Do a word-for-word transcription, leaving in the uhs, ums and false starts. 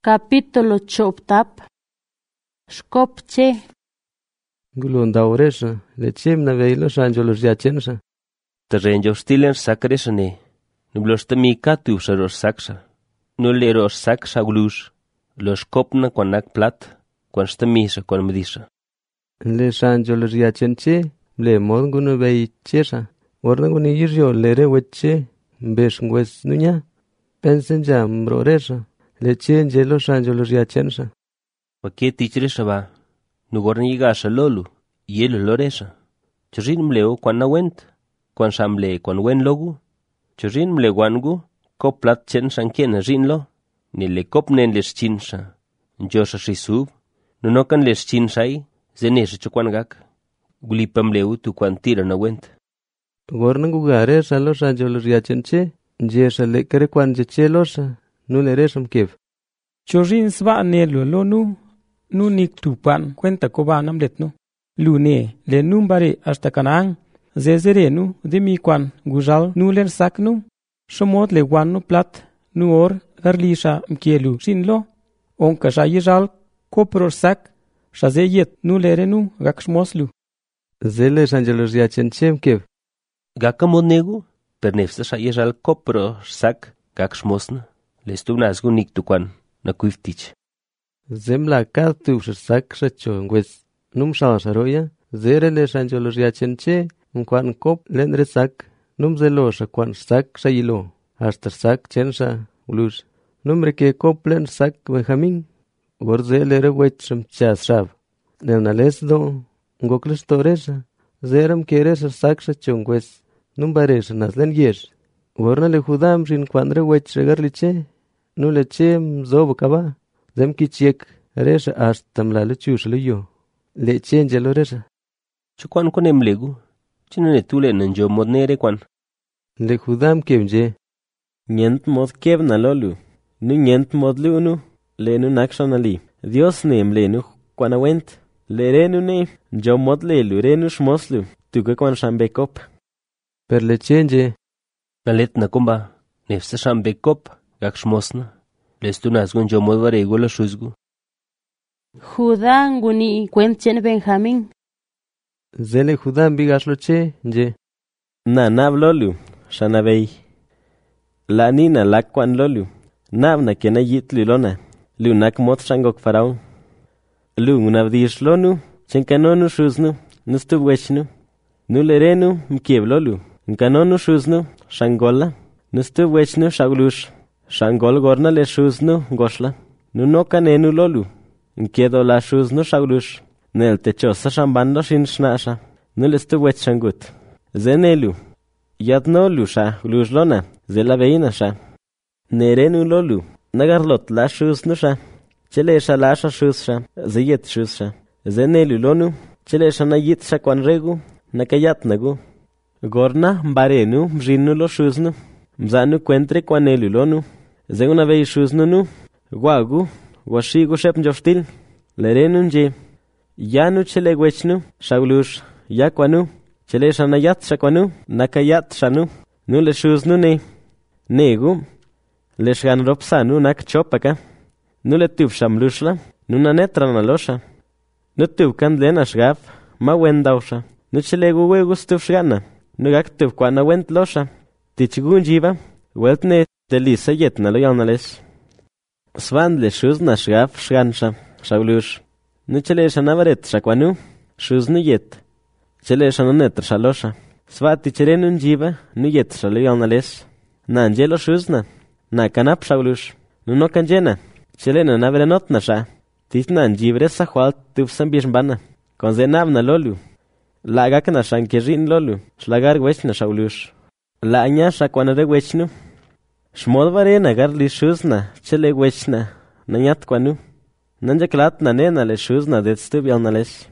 Capítulo choptap. Shkopche. Gulundauresha, lechem na veilo shanjolos yachensa. Terrenjo stilen sakresane. Nublosta mi katu saros saksa. Nuleros saksa glus. Los kopna kwanak plat. Kwan stamisa kwan medisa. Le shanjolos yachenche, le modgunu vei chesa. Orna guni yirjo lere weche, besh ngwes nunya. Pensen jam broresa. Le chenje los shanjolos yachensa. Wake tichresha ba. Nugorni yigasha lolu. Yelo loresa. Chorin mleo kwan na went. Kwan samble kwan wen logu. Chorin mle wangu. Kop plat chen sankien rin lo. Ni le kop nen les chinsa. Njosha shisub. Nunokan les chinsai. Zenesha chukwan gak. Gulipam leo tu kwan tira na went. Gorna gugare sa los shanjolos yachenche. Jesa le kere kwan jeche losa. Nuleresam kev. Chorin sva ne lo lo nu. Nu nik tupan cuenta koba namlet nu. Lu ne le numbare hasta kanang. Zezere nu de mi kwan gujal nu len sak nu. Shomot le wan nu plat. Nu or garlisha mkielu shin lo. Onka sha yijal kopror sak. Shaze yet nu lere nu gak shmoslu. Zele shanjolos yachenche kev. Gaka modnegu. Per nefsa sha yijal kopro sak gak shmosna. Le stubnazgu nik tu kwan na kuiftich. Zemla katu sak shacho ngwes num shal sharoya. Zere le shanjolos yachenche. Mkwan kop lenre sak. Num zelo sha kwan sak shayilo. Hasta sak chensha ulus. Numre ke kop len sak benjamin. Gorze lere wecham chas shav. Lenales do. Ngokles toresa. Zeram keres sak shacho ngwes. Num bares naslen yesh. Gorna le judam rin kwanre wech regarliche. Nu le chem zobo kaba. Zem kichiek resha ashtam la le chush le yo. Le chenje lo resha. Chukwan konem legu. Chinane tule nanjo modnere kwan. Le judam kemje. Nyent mod kev na lolu. Nu nyent mod lunu. Le nu nakshan ali. Dios nem le nu kwana went. Le renu ne. Jo mod le lu renu shmoslu. Tuke kwan shambekop. Per le chenje. Nalet na kumba. Nefsa shambekop. Gak shmosna. Lestu nazgun jo mod varego la shuzgu. Judá nguni cuentchen Benjamín. Zele judam bigaslo che je. Na nab lolu. Shanabei. La nina lak kwan lolu. Nab na kena yit lulona. Lu nak mot shangok farao. Lu unavdish lonu. Chenkanonu shuznu. Nustu wechnu. Nulerenu mkiev lolu. Nkanonu shuznu. Shangola. Nustu wechnu shaglush. Shangol gorna le shuznu goshla. Nunoka nenu lolu. Nkedo la shuznu shaglush. Nel techosa shambando shin shnasha. Nulestu wech shangut. Zenelu. Yadnolu sha glushlona. Zela veina sha. Nerenu lolu. Nagarlot la shuznu sha. Chelesha la sha shuzsha. Zeyet shuzsha. Zenelu lonu. Chelesha na yit sha kwan regu. Nakayat nagu. Gorna mbarenu mjinu lo shuznu. Mzanu kwentre kwanelu lonu. Zeguna vei shuznu nu. Guagu. Washigu shep njoftil. Lerenu nje. Yanu chele wechnu. Shaglush. Yakwanu. Chele shanayat shakwanu. Nakayat shanu. Nu le shuznu ne. Negu. Le shganropsanu nak chopaka. Nu le tuf shamlushla. Nu nanetra nalosha. Nu tufkan lena shgaf. Ma wendausha. Nu chele guwegu stuf shgana. Nu gak tuf kwana went losha. Tichigun jiva. Weltne delisa yetna lo yanales. Svan le shuzna shgaf shgansha. Shaglush. Nu chele shanavaret shakwanu. Shuznu yet. Chele shananetra shalosha. Svati cherenu jiva. Nu yet shalo yanales. Nanjelo shuzna. Na kanap shaglush. Nu no kanjena. Chele na naverenot nasha. Tisnan jivre sahual tufsan bishmbana. Konzenav na lolu. Lagak na shankerin lolu. Shlagar wechna shaglush. La añasha kwanare wechnu. Shmod varena garli shuzna. Chele wechna. Nanyat kwanu. Nanja klat na nena le shuzna det stub yalnales.